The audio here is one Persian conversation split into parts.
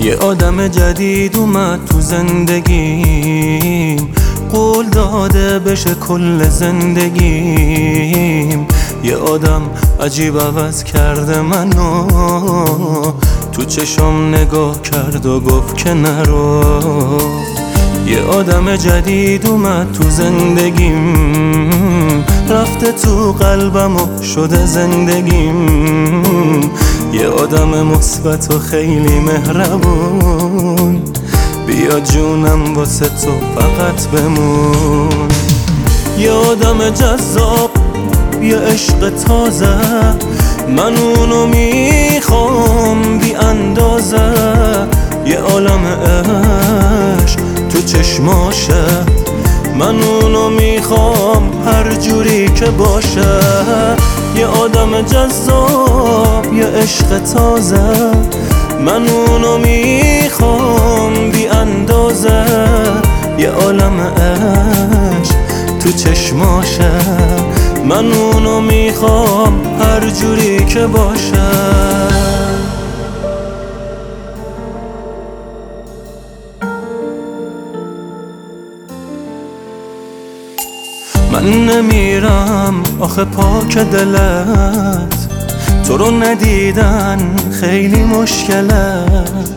یه آدم جدید اومد تو زندگیم، قول داده بشه کل زندگیم. یه آدم عجیب عوض کرده منو، تو چشم نگاه کرد و گفت که نرو. یه آدم جدید اومد تو زندگیم، رفته تو قلبم و شده زندگیم. یه آدم مثبت و خیلی مهربون، بیا جونم واسه تو فقط بمون. یه آدم جذاب، یه عشق تازه، من اونو میخوام بی اندازه. یه عالم عشق تو چشماشه، من اونو میخوام هر جوری که باشه. یه آدم جذاب، یه عشق تازه، من اونو میخوام بی اندازه. یه عالم عشق تو چشماشه، من اونو میخوام هر جوری که باشه. من نمیرم آخه پاک دلت، تو رو ندیدن خیلی مشکله.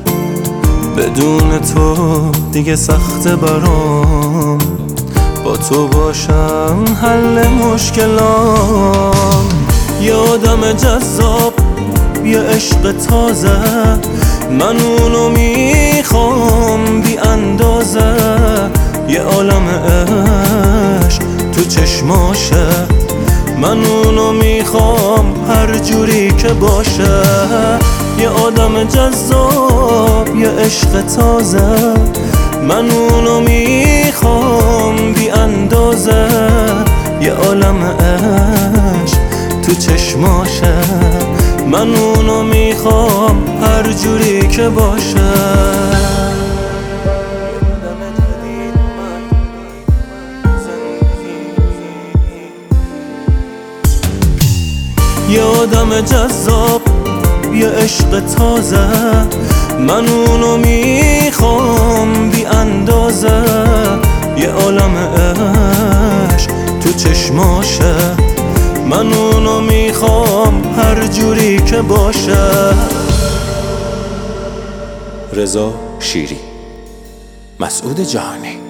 بدون تو دیگه سخته برام، با تو باشم حل مشکلام. یه آدم جذاب، یه عشق تازه، من اونو میخوام بی اندازه. یه عالم عشق تو چشماشه، من اونو میخوام هر جوری که باشه. یه آدم جذاب، یه عشق تازه، من اونو میخوام بی اندازه. یه عالم عشق تو چشماشه، من اونو میخوام هر جوری که باشه. یه آدم جذاب، یه عشق تازه، من اونو میخوام بی اندازه. یه عالم عشق تو چشماشه، من اونو میخوام هر جوری که باشه. رضا شیری، مسعود جهانی.